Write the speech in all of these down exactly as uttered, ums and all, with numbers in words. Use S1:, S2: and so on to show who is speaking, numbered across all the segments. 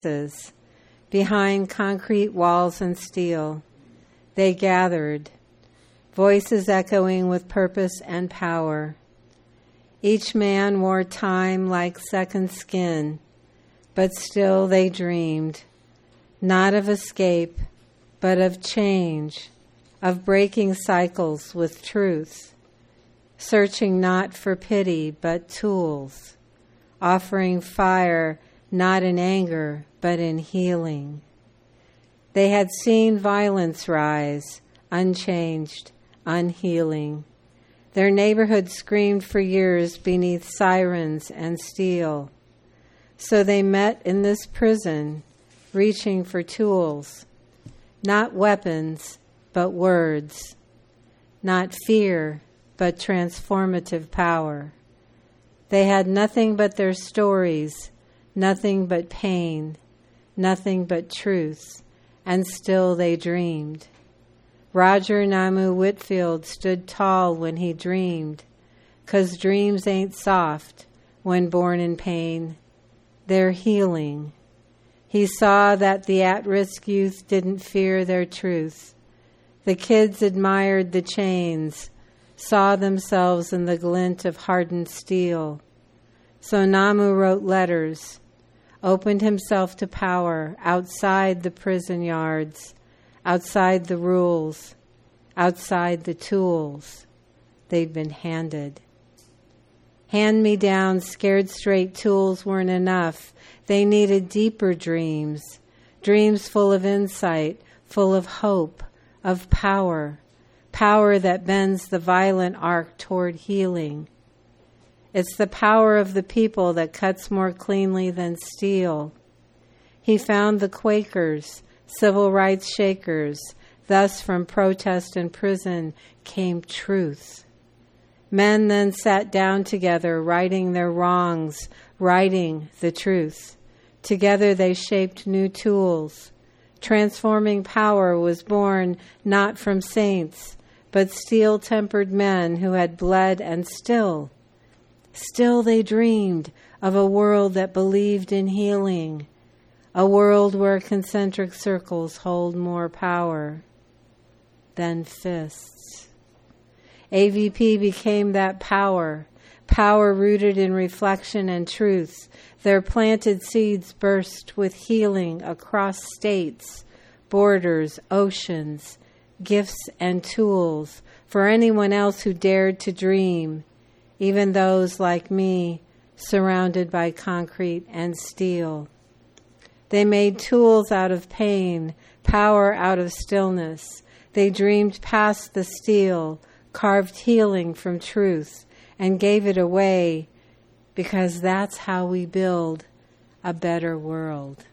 S1: places, behind concrete walls and steel. They gathered, voices echoing with purpose and power. Each man wore time like second skin, but still they dreamed, not of escape, but of change, of breaking cycles with truth, searching not for pity, but tools, offering fire not in anger, but in healing. They had seen violence rise, unchanged, unhealing. Their neighborhood screamed for years beneath sirens and steel. So they met in this prison, reaching for tools, not weapons, but words, not fear, but transformative power. They had nothing but their stories, nothing but pain, nothing but truth, and still they dreamed. Roger Namu Whitfield stood tall when he dreamed, 'cause dreams ain't soft when born in pain. They're healing. He saw that the at-risk youth didn't fear their truth. The kids admired the chains, saw themselves in the glint of hardened steel. So Namu wrote letters, opened himself to power outside the prison yards, outside the rules, outside the tools they'd been handed. Hand-me-down, scared straight tools weren't enough. They needed deeper dreams, dreams full of insight, full of hope, of power, power that bends the violent arc toward healing. It's the power of the people that cuts more cleanly than steel. He found the Quakers, civil rights shakers. Thus from protest and prison came truth. Men then sat down together, righting their wrongs, writing the truth. Together they shaped new tools. Transforming power was born not from saints, but steel-tempered men who had bled and still, still they dreamed of a world that believed in healing, a world where concentric circles hold more power than fists. A V P became that power, power rooted in reflection and truth. Their planted seeds burst with healing across states, borders, oceans, gifts and tools for anyone else who dared to dream, even those like me, surrounded by concrete and steel. They made tools out of pain, power out of stillness. They dreamed past the steel, carved healing from truth, and gave it away, because that's how we build a better world.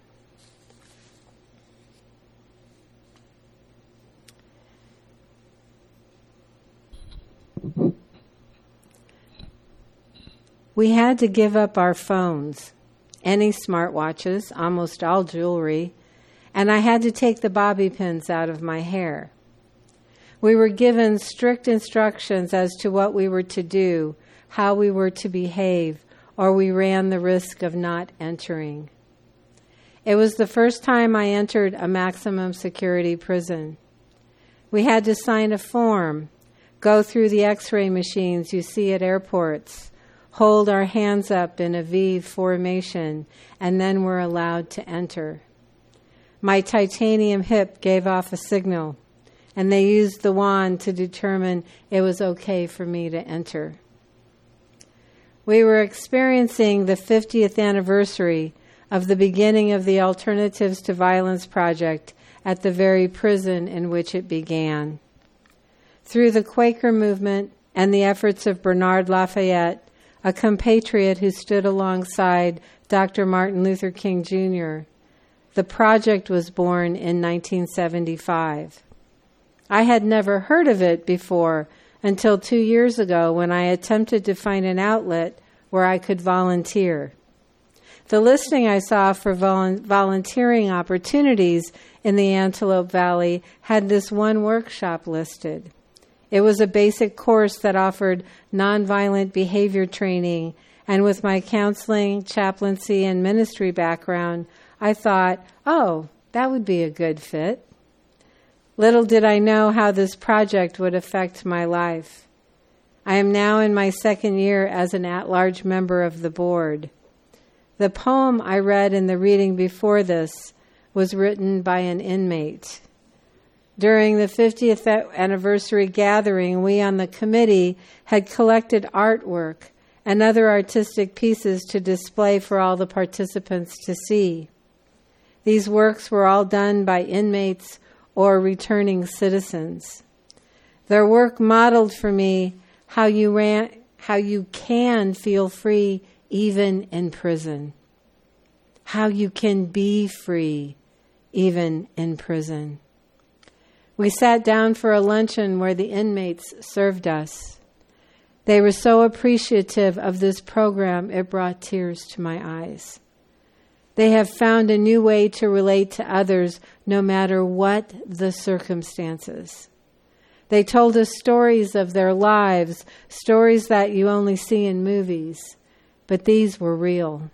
S1: We had to give up our phones, any smartwatches, almost all jewelry, and I had to take the bobby pins out of my hair. We were given strict instructions as to what we were to do, how we were to behave, or we ran the risk of not entering. It was the first time I entered a maximum security prison. We had to sign a form, go through the x-ray machines you see at airports, hold our hands up in a V formation, and then we're allowed to enter. My titanium hip gave off a signal, and they used the wand to determine it was okay for me to enter. We were experiencing the fiftieth anniversary of the beginning of the Alternatives to Violence project at the very prison in which it began. Through the Quaker movement and the efforts of Bernard Lafayette, a compatriot who stood alongside Doctor Martin Luther King Junior, the project was born in nineteen seventy-five. I had never heard of it before until two years ago when I attempted to find an outlet where I could volunteer. The listing I saw for vol- volunteering opportunities in the Antelope Valley had this one workshop listed. It was a basic course that offered nonviolent behavior training, and with my counseling, chaplaincy, and ministry background, I thought, oh, that would be a good fit. Little did I know how this project would affect my life. I am now in my second year as an at-large member of the board. The poem I read in the reading before this was written by an inmate. During the fiftieth anniversary gathering, we on the committee had collected artwork and other artistic pieces to display for all the participants to see. These works were all done by inmates or returning citizens. Their work modeled for me how you ran, how you can feel free even in prison. How you can be free even in prison. We sat down for a luncheon where the inmates served us. They were so appreciative of this program, it brought tears to my eyes. They have found a new way to relate to others no matter what the circumstances. They told us stories of their lives, stories that you only see in movies, but these were real.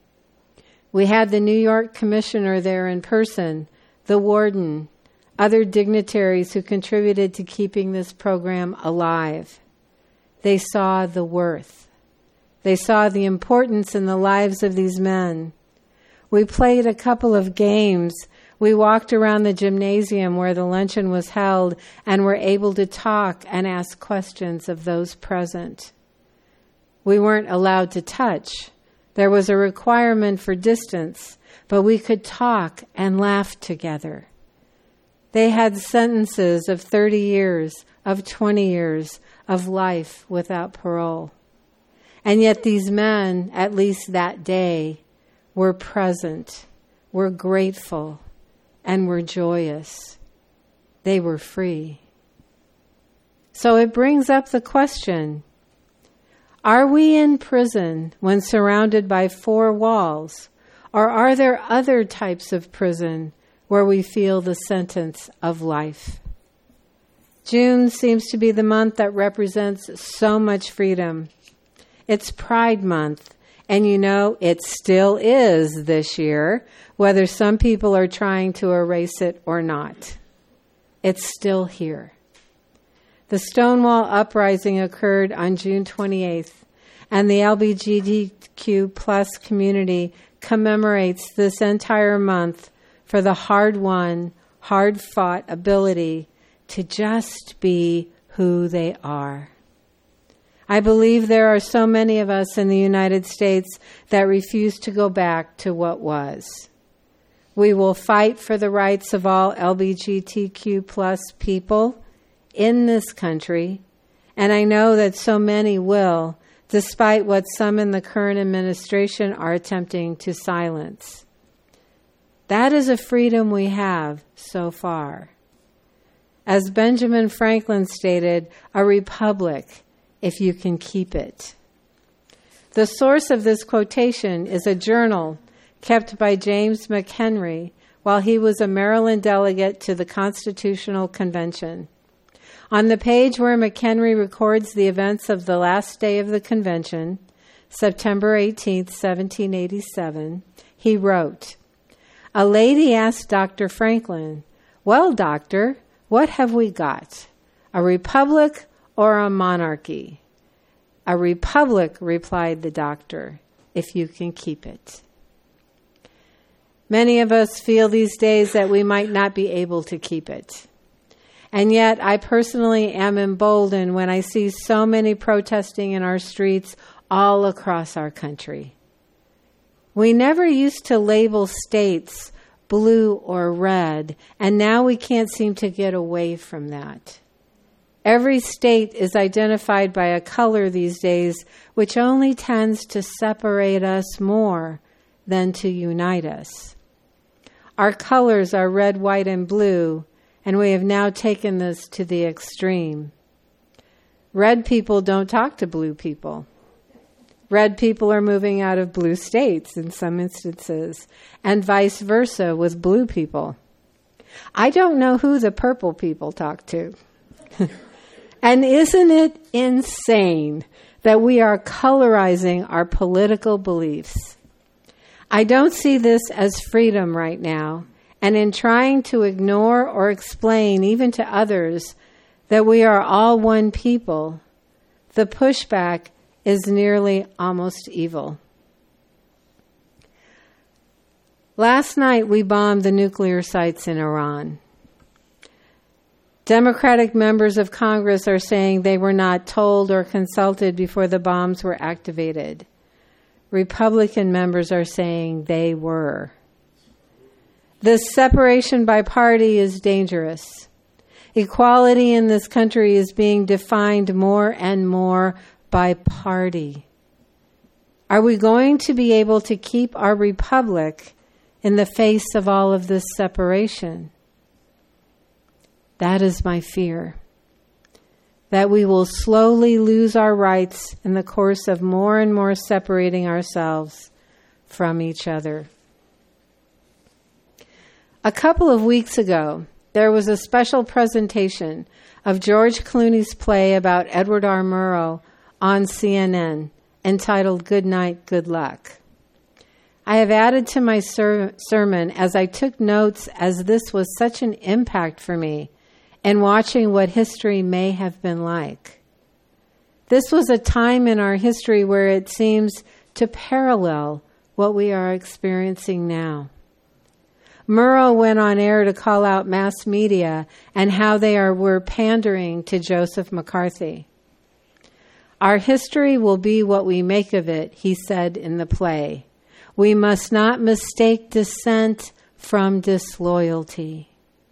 S1: We had the New York commissioner there in person, the warden, other dignitaries who contributed to keeping this program alive. They saw the worth. They saw the importance in the lives of these men. We played a couple of games. We walked around the gymnasium where the luncheon was held and were able to talk and ask questions of those present. We weren't allowed to touch. There was a requirement for distance, but we could talk and laugh together. They had sentences of thirty years, of twenty years, of life without parole. And yet these men, at least that day, were present, were grateful, and were joyous. They were free. So it brings up the question, are we in prison when surrounded by four walls, or are there other types of prison where we feel the sentence of life? June seems to be the month that represents so much freedom. It's Pride Month, and you know, it still is this year, whether some people are trying to erase it or not. It's still here. The Stonewall Uprising occurred on June twenty-eighth, and the L G B T Q plus community commemorates this entire month for the hard-won, hard-fought ability to just be who they are. I believe there are so many of us in the United States that refuse to go back to what was. We will fight for the rights of all L G B T Q plus people in this country, and I know that so many will, despite what some in the current administration are attempting to silence. That is a freedom we have so far. As Benjamin Franklin stated, a republic, if you can keep it. The source of this quotation is a journal kept by James McHenry while he was a Maryland delegate to the Constitutional Convention. On the page where McHenry records the events of the last day of the convention, September eighteenth, seventeen eighty-seven, he wrote, "A lady asked Doctor Franklin, 'Well, doctor, what have we got? A republic or a monarchy?' 'A republic,' replied the doctor, 'if you can keep it.'" Many of us feel these days that we might not be able to keep it. And yet, I personally am emboldened when I see so many protesting in our streets all across our country. We never used to label states blue or red, and now we can't seem to get away from that. Every state is identified by a color these days, which only tends to separate us more than to unite us. Our colors are red, white, and blue, and we have now taken this to the extreme. Red people don't talk to blue people. Red people are moving out of blue states in some instances, and vice versa with blue people. I don't know who the purple people talk to. And isn't it insane that we are colorizing our political beliefs? I don't see this as freedom right now, and in trying to ignore or explain, even to others, that we are all one people, the pushback is nearly almost evil. Last night we bombed the nuclear sites in Iran. Democratic members of Congress are saying they were not told or consulted before the bombs were activated. Republican members are saying they were. This separation by party is dangerous. Equality in this country is being defined more and more by party. Are we going to be able to keep our republic in the face of all of this separation? That is my fear. That we will slowly lose our rights in the course of more and more separating ourselves from each other. A couple of weeks ago, there was a special presentation of George Clooney's play about Edward R. Murrow on C N N entitled Good Night, Good Luck. I have added to my ser- sermon as I took notes, as this was such an impact for me in watching what history may have been like. This was a time in our history where it seems to parallel what we are experiencing now. Murrow went on air to call out mass media and how they are were pandering to Joseph McCarthy. Our history will be what we make of it, he said in the play. We must not mistake dissent from disloyalty.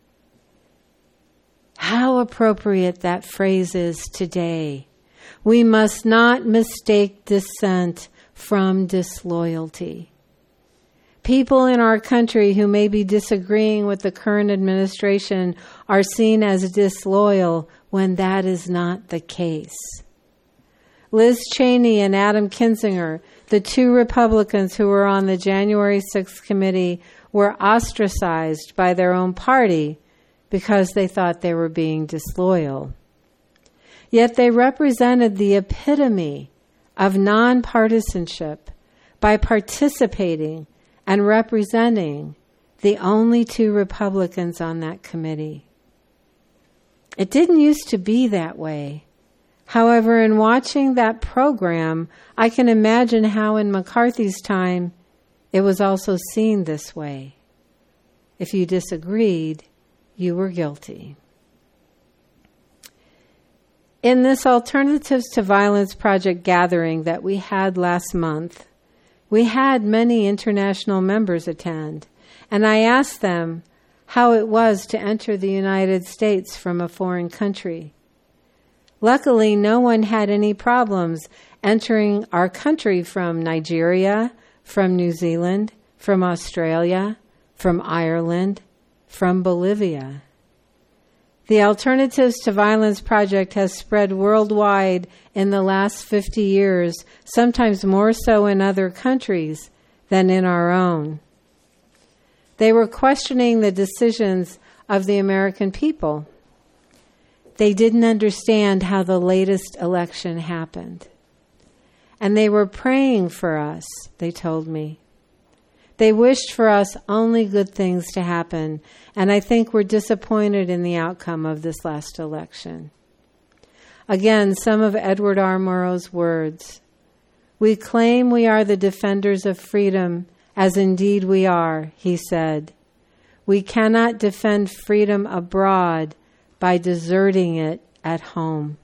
S1: How appropriate that phrase is today. We must not mistake dissent from disloyalty. People in our country who may be disagreeing with the current administration are seen as disloyal when that is not the case. Liz Cheney and Adam Kinzinger, the two Republicans who were on the January sixth committee, were ostracized by their own party because they thought they were being disloyal. Yet they represented the epitome of nonpartisanship by participating and representing the only two Republicans on that committee. It didn't used to be that way. However, in watching that program, I can imagine how in McCarthy's time it was also seen this way. If you disagreed, you were guilty. In this Alternatives to Violence Project gathering that we had last month, we had many international members attend, and I asked them how it was to enter the United States from a foreign country. Luckily, no one had any problems entering our country from Nigeria, from New Zealand, from Australia, from Ireland, from Bolivia. The Alternatives to Violence Project has spread worldwide in the last fifty years, sometimes more so in other countries than in our own. They were questioning the decisions of the American people. They didn't understand how the latest election happened. And they were praying for us, they told me. They wished for us only good things to happen, and I think were disappointed in the outcome of this last election. Again, some of Edward R. Murrow's words. We claim we are the defenders of freedom, as indeed we are, he said. We cannot defend freedom abroad by deserting it at home.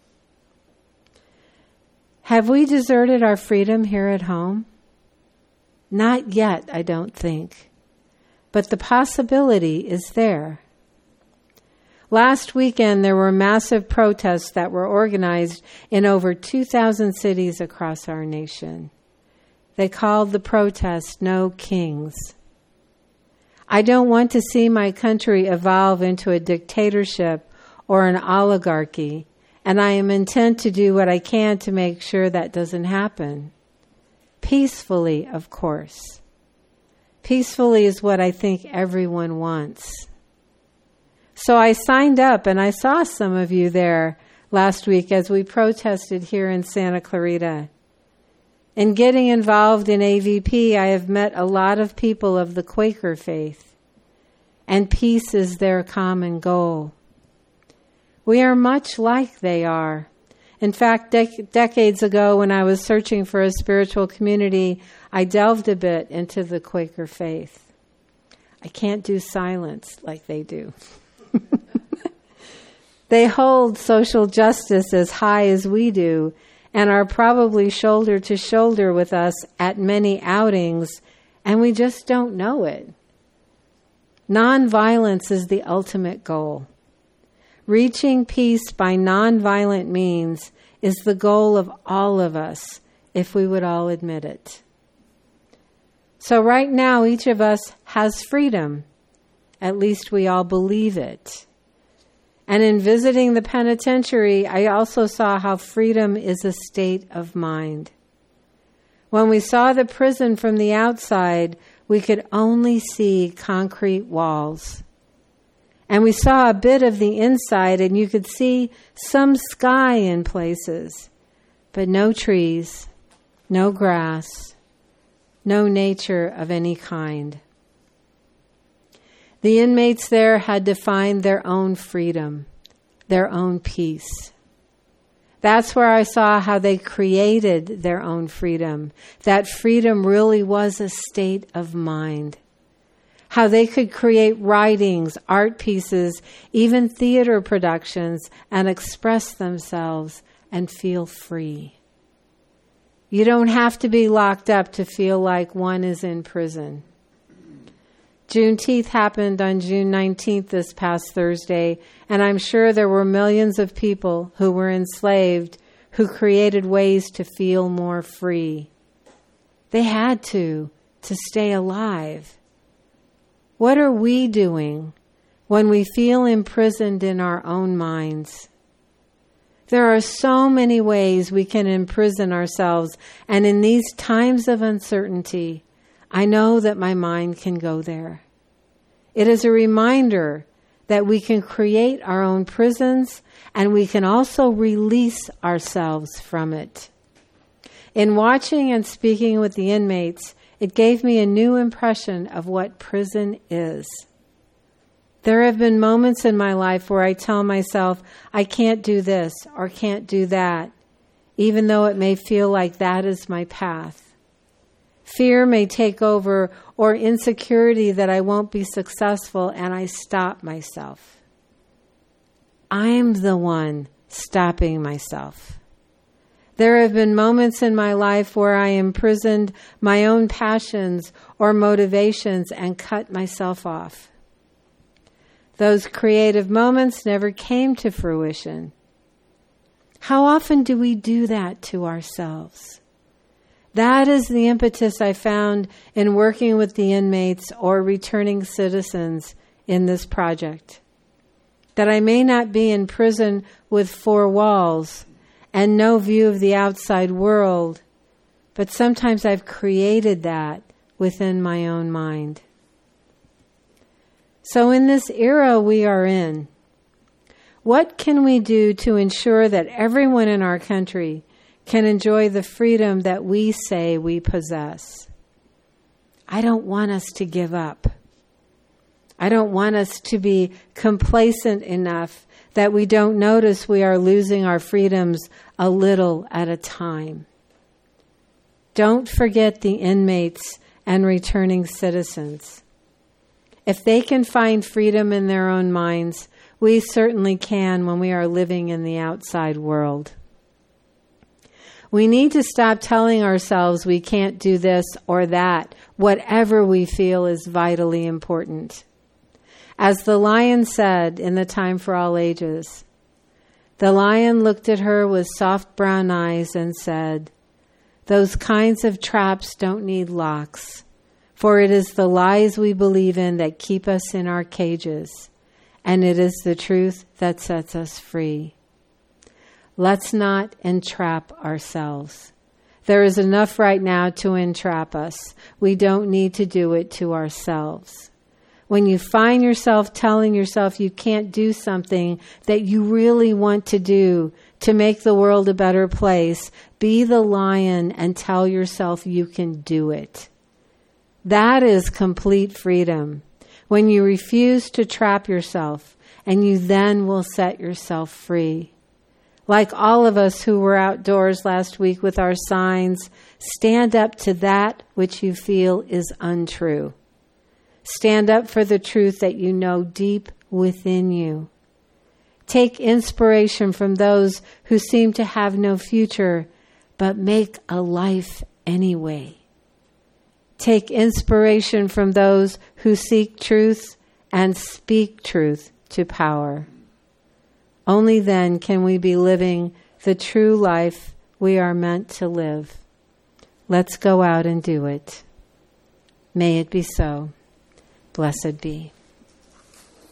S1: Have we deserted our freedom here at home? Not yet, I don't think. But the possibility is there. Last weekend, there were massive protests that were organized in over two thousand cities across our nation. They called the protest No Kings. I don't want to see my country evolve into a dictatorship or an oligarchy, and I am intent to do what I can to make sure that doesn't happen. Peacefully, of course. Peacefully is what I think everyone wants. So I signed up, and I saw some of you there last week as we protested here in Santa Clarita. In getting involved in A V P, I have met a lot of people of the Quaker faith, and peace is their common goal. We are much like they are. In fact, dec- decades ago when I was searching for a spiritual community, I delved a bit into the Quaker faith. I can't do silence like they do. They hold social justice as high as we do and are probably shoulder to shoulder with us at many outings, and we just don't know it. Nonviolence is the ultimate goal. Reaching peace by nonviolent means is the goal of all of us, if we would all admit it. So right now, each of us has freedom. At least we all believe it. And in visiting the penitentiary, I also saw how freedom is a state of mind. When we saw the prison from the outside, we could only see concrete walls. And we saw a bit of the inside, and you could see some sky in places, but no trees, no grass, no nature of any kind. The inmates there had to find their own freedom, their own peace. That's where I saw how they created their own freedom. That freedom really was a state of mind. How they could create writings, art pieces, even theater productions, and express themselves and feel free. You don't have to be locked up to feel like one is in prison. Juneteenth happened on June nineteenth this past Thursday, and I'm sure there were millions of people who were enslaved who created ways to feel more free. They had to, to stay alive. What are we doing when we feel imprisoned in our own minds? There are so many ways we can imprison ourselves, and in these times of uncertainty, I know that my mind can go there. It is a reminder that we can create our own prisons, and we can also release ourselves from it. In watching and speaking with the inmates, it gave me a new impression of what prison is. There have been moments in my life where I tell myself, I can't do this or can't do that, even though it may feel like that is my path. Fear may take over, or insecurity that I won't be successful, and I stop myself. I'm the one stopping myself. There have been moments in my life where I imprisoned my own passions or motivations and cut myself off. Those creative moments never came to fruition. How often do we do that to ourselves? That is the impetus I found in working with the inmates or returning citizens in this project. That I may not be in prison with four walls and no view of the outside world, but sometimes I've created that within my own mind. So in this era we are in, what can we do to ensure that everyone in our country can enjoy the freedom that we say we possess? I don't want us to give up. I don't want us to be complacent enough that we don't notice we are losing our freedoms a little at a time. Don't forget the inmates and returning citizens. If they can find freedom in their own minds, we certainly can when we are living in the outside world. We need to stop telling ourselves we can't do this or that, whatever we feel is vitally important. As the lion said in The Time for All Ages, the lion looked at her with soft brown eyes and said, "Those kinds of traps don't need locks, for it is the lies we believe in that keep us in our cages, and it is the truth that sets us free." Let's not entrap ourselves. There is enough right now to entrap us. We don't need to do it to ourselves. When you find yourself telling yourself you can't do something that you really want to do to make the world a better place, Be the lion and tell yourself you can do it. That is complete freedom. When you refuse to trap yourself, and you then will set yourself free. Like all of us who were outdoors last week with our signs, stand up to that which you feel is untrue. Stand up for the truth that you know deep within you. Take inspiration from those who seem to have no future, but make a life anyway. Take inspiration from those who seek truth and speak truth to power. Only then can we be living the true life we are meant to live. Let's go out and do it. May it be so. Blessed be.